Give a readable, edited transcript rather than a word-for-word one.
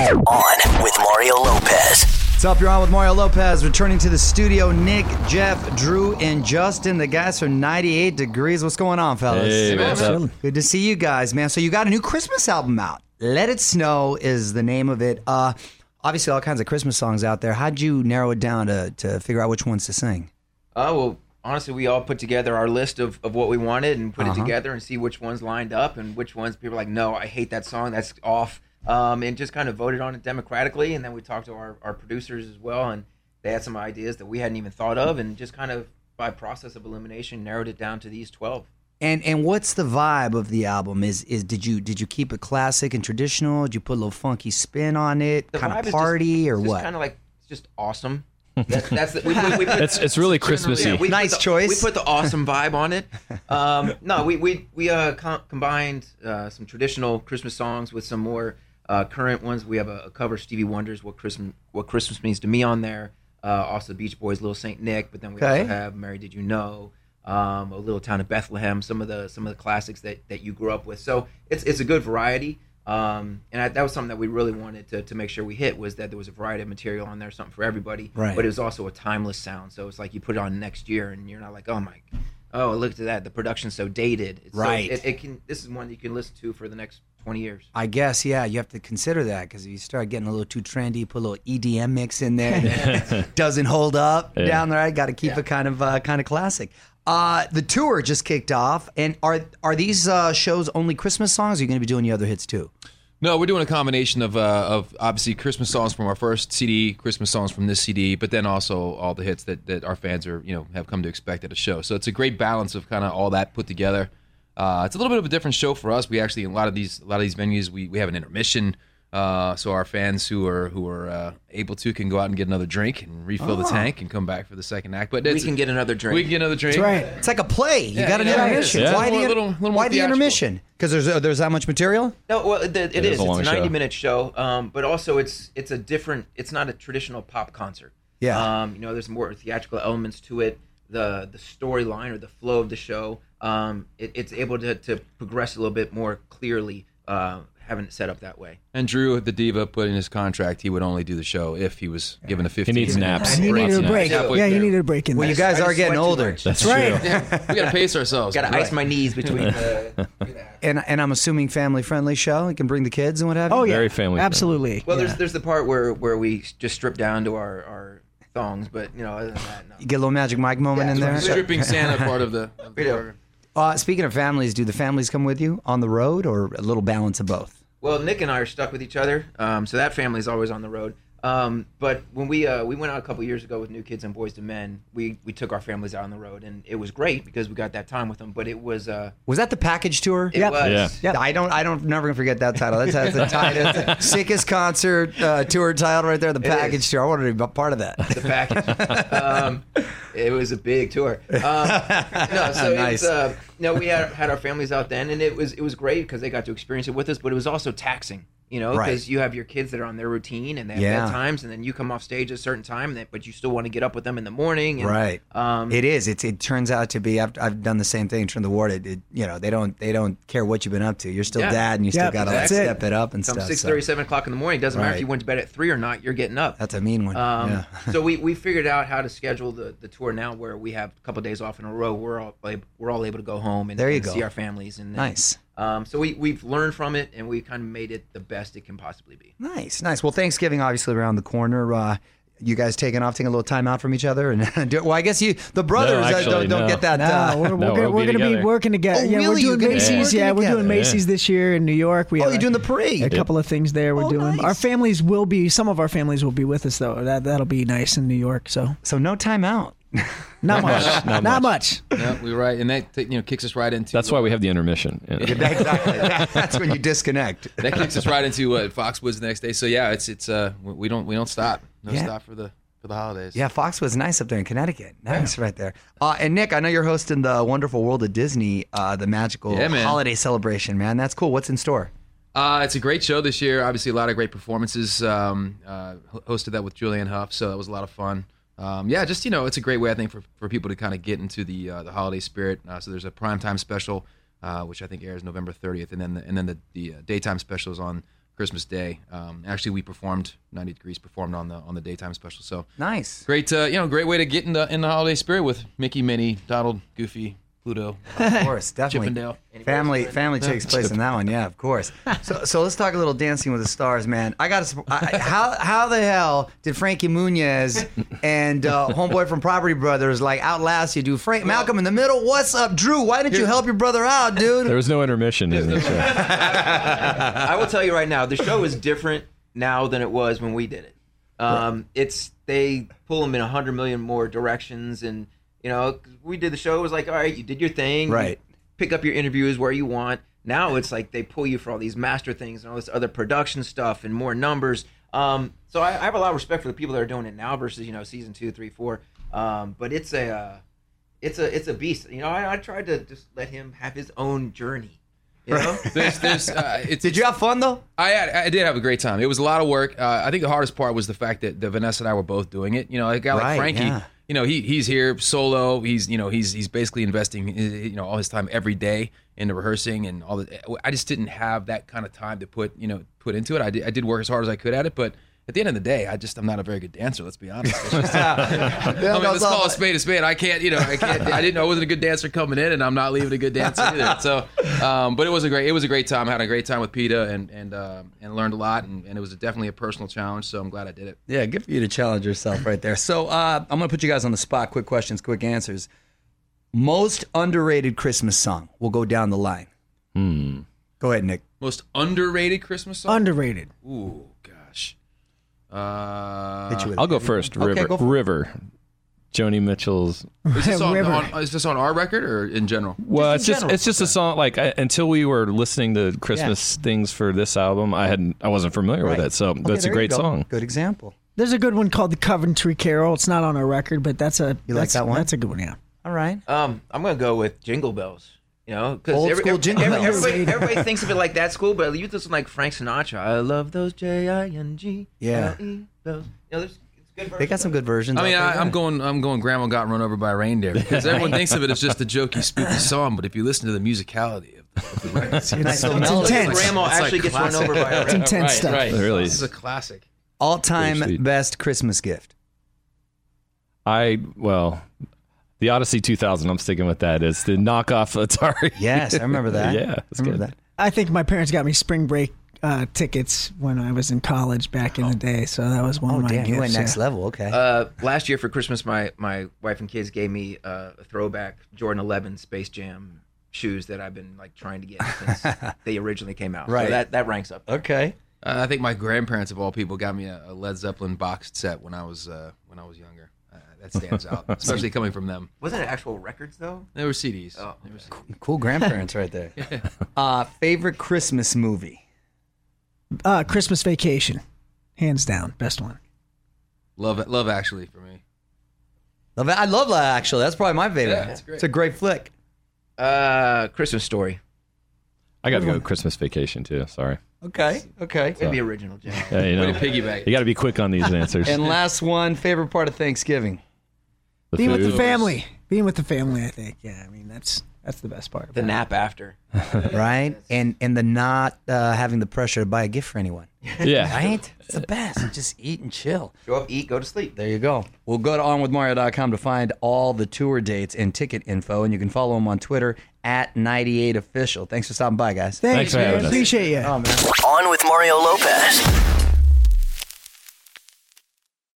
On with Mario Lopez. What's up? You're on with Mario Lopez. Returning to the studio, Nick, Jeff, Drew, and Justin. The guys from 98 Degrees. What's going on, fellas? Hey, what's up? Good to see you guys, man. So you got a new Christmas album out. Let It Snow is the name of it. Obviously, all kinds of Christmas songs out there. How'd you narrow it down to figure out which ones to sing? Well, honestly, we all put together our list of what we wanted and put it together and see which ones lined up and which ones people were like, no, I hate that song. That's off. And just kind of voted on it democratically. And then we talked to our producers as well, and they had some ideas that we hadn't even thought of, and just kind of by process of elimination narrowed it down to these 12. And what's the vibe of the album? Did you keep it classic and traditional? Did you put a little funky spin on it? The kind vibe of is party or just what? Kind of like it's just awesome. It's really Christmassy. Yeah, Nice choice. We put the awesome vibe on it. No, we combined some traditional Christmas songs with some more current ones. We have a cover of Stevie Wonder's "What Christmas Means to Me" on there. Also, the Beach Boys' "Little Saint Nick," but then we also have "Mary Did You Know," "A Little Town of Bethlehem," some of the classics that you grew up with. So it's a good variety. And that was something that we really wanted to make sure we hit, was that there was a variety of material on there, something for everybody. Right. But it was also a timeless sound. So it's like you put it on next year, and you're not like, oh, look at that, the production's so dated. Right. So this is one that you can listen to for the next 20 years. I guess, yeah, you have to consider that, because if you start getting a little too trendy, put a little EDM mix in there, doesn't hold up down there. I got to keep it kind of classic. The tour just kicked off, and are these shows only Christmas songs, or are you going to be doing the other hits too? No, we're doing a combination of obviously Christmas songs from our first CD, Christmas songs from this CD, but then also all the hits that our fans have come to expect at a show. So it's a great balance of kind of all that put together. It's a little bit of a different show for us. We actually, in a lot of these venues, we have an intermission. So our fans who are able to can go out and get another drink and refill the tank and come back for the second act. But we can get another drink. We can get another drink. That's right. It's like a play. You got an intermission. Yeah. Why Why the intermission? Because there's that much material? No, well, it is. It's a long 90-minute show, but also it's a different. It's not a traditional pop concert. Yeah. There's more theatrical elements to it. The storyline or the flow of the show, it's able to progress a little bit more clearly, having it set up that way. And Drew, the diva, put in his contract he would only do the show if he was given a 15. He needs naps. He needed a break. Yeah, he needed a break in Well, there. you guys I are just getting sweat too older. much. That's right. We got to pace ourselves. Got to ice my knees between the. And I'm assuming family-friendly show. You can bring the kids and what have you? Oh, yeah. Very family Absolutely. Well, yeah. there's the part where we just strip down to our thongs, but other than that, no. You get a little Magic Mike moment in there? Stripping Santa part of the program. Speaking of families, do the families come with you on the road, or a little balance of both? Well, Nick and I are stuck with each other, so that family's always on the road. But when we went out a couple years ago with New Kids and Boys to Men, we took our families out on the road, and it was great because we got that time with them. But it was Was that the package tour? it was Yep. I don't never gonna forget that title. That's the title, sickest concert tour title right there. The package tour. I wanted to be a part of that. the package. It was a big tour. Nice. We had our families out then, and it was great because they got to experience it with us. But it was also taxing, because Right. you have your kids that are on their routine and they have bedtimes, and then you come off stage at a certain time, but you still want to get up with them in the morning. And, Right. It is. It turns out to be. I've done the same thing. Turn the ward. They don't care what you've been up to. You're still dad, and you still got to exactly. step it up and Come stuff. 6:30, 7 o'clock in the morning. Doesn't matter Right. if you went to bed at 3 or not. You're getting up. That's a mean one. So we figured out how to schedule the tour now, where we have a couple of days off in a row. We're all able to go home and, There you and go. see our families. And Nice. So we've learned from it, and we kind of made it the best it can possibly be. Nice. Well, Thanksgiving obviously around the corner. You guys taking a little time out from each other, and I guess the brothers actually, don't no. get that. No, we're we'll be going to be together. working together. Oh, yeah, really? we're You're doing gonna be Macy's. working Yeah, we're together? doing Macy's this year in New York. We Oh, have you're doing the parade. a couple of things there we're doing. nice. Our families will be. Some of our families will be with us though. That'll be nice in New York. So So no time out. not much. Not much. Yeah, we're right, and that kicks us right into. That's why we have the intermission. Exactly. That's when you disconnect. That kicks us right into Foxwoods the next day. So yeah, it's we don't stop. No stop for the holidays. Yeah, Foxwoods nice up there in Connecticut. Nice right there. And Nick, I know you're hosting the Wonderful World of Disney, the magical holiday celebration, man. That's cool. What's in store? It's a great show this year. Obviously, a lot of great performances. Hosted that with Julianne Hough, so that was a lot of fun. It's a great way, I think, for people to kind of get into the holiday spirit. So there's a primetime special, which I think airs November 30th, and then the daytime special is on Christmas Day. Actually, we performed 90 Degrees performed on the daytime special. So Nice. great, great way to get in the holiday spirit with Mickey, Minnie, Donald, Goofy, Pluto, Of course, definitely. Chippendale. Family takes place in that one, yeah, of course. So let's talk a little Dancing with the Stars, man. How the hell did Frankie Muniz and homeboy from Property Brothers like outlast you, dude? Malcolm in the middle. What's up, Drew? Why didn't you help your brother out, dude? There was no intermission in the show. I will tell you right now, the show is different now than it was when we did it. They pull them in 100 million more directions, and we did the show. It was like, all right, you did your thing, Right. You pick up your interviews where you want. Now it's like they pull you for all these master things and all this other production stuff and more numbers. So I have a lot of respect for the people that are doing it now versus season 2, 3, 4. But it's a beast. I tried to just let him have his own journey. Did you have fun though? I did have a great time. It was a lot of work. I think the hardest part was the fact that Vanessa and I were both doing it. A guy like Frankie, yeah. He's here solo. He's basically investing all his time every day into rehearsing and all that. I just didn't have that kind of time to put into it. I did work as hard as I could at it, but at the end of the day, I'm not a very good dancer. Let's be honest. Let's call a spade a spade. I can't. I didn't know I wasn't a good dancer coming in, and I'm not leaving a good dancer either. So, but it was a great time. I had a great time with PETA and learned a lot, and it was definitely a personal challenge. So I'm glad I did it. Yeah, good for you to challenge yourself right there. So I'm going to put you guys on the spot. Quick questions, quick answers. Most underrated Christmas song. We'll go down the line. Go ahead, Nick. Most underrated Christmas song? Underrated. Ooh, gosh. Hit you with I'll it. go first. Okay, go for it. River. Joni Mitchell's. Is this River. is this on our record or in general? Well, in it's just general. it's just a song. Like until we were listening to Christmas things for this album, I wasn't familiar with Right. it. So Okay, that's a there you great go. song. Good example. There's a good one called the Coventry Carol. It's not on our record, but that's a You like that one? That's a good one, yeah. All right. I'm gonna go with Jingle Bells. Because Old school Jingle Bells. everybody thinks of it like that's cool, but you listen like Frank Sinatra. I love those JING. Yeah. Bells. It's good. They got some good versions. I mean, out there. I'm going. Grandma got run over by a reindeer because everyone thinks of it as just a jokey, spooky song. But if you listen to the musicality of the record, Nice little It's melody. intense. Grandma It's actually like gets run classic. over by a It's intense stuff. It really This is is. a classic. All-time Very sweet. best Christmas gift. The Odyssey 2000. I'm sticking with that. It's the knockoff Atari. Yes, I remember that. Yeah, I it's remember good. that. I think my parents got me spring break tickets when I was in college back in the day, so that was one Oh, of my damn, gifts. you went yeah. next level. Okay. Last year for Christmas, my wife and kids gave me a throwback Jordan 11 Space Jam shoes that I've been like trying to get since they originally came out. Right. So that ranks up. Okay. I think my grandparents of all people got me a Led Zeppelin boxed set when I was younger. That stands out, especially coming from them. Wasn't it actual records though? They were CDs. Oh, They were CDs. Cool grandparents right there. Favorite Christmas movie? Christmas Vacation, hands down, best one. Love Actually for me. I love that, actually. That's probably my favorite. Yeah, it's great. It's a great flick. Christmas Story. I got to go Christmas Vacation too. Sorry. Okay. It'd be original, Jim. Yeah, Way to piggyback. You got to be quick on these answers. And last one, favorite part of Thanksgiving? The Being with the food. family. Being with the family, I think. Yeah, I mean, that's the best part. The nap after. Right? And the not having the pressure to buy a gift for anyone. Yeah. Right? It's the best. Just eat and chill. Show up, eat, go to sleep. There you go. We'll go to onwithmario.com to find all the tour dates and ticket info, and you can follow him on Twitter at 98official. Thanks for stopping by, guys. Thanks, for man. having us. Appreciate you. Oh, man. On with Mario Lopez.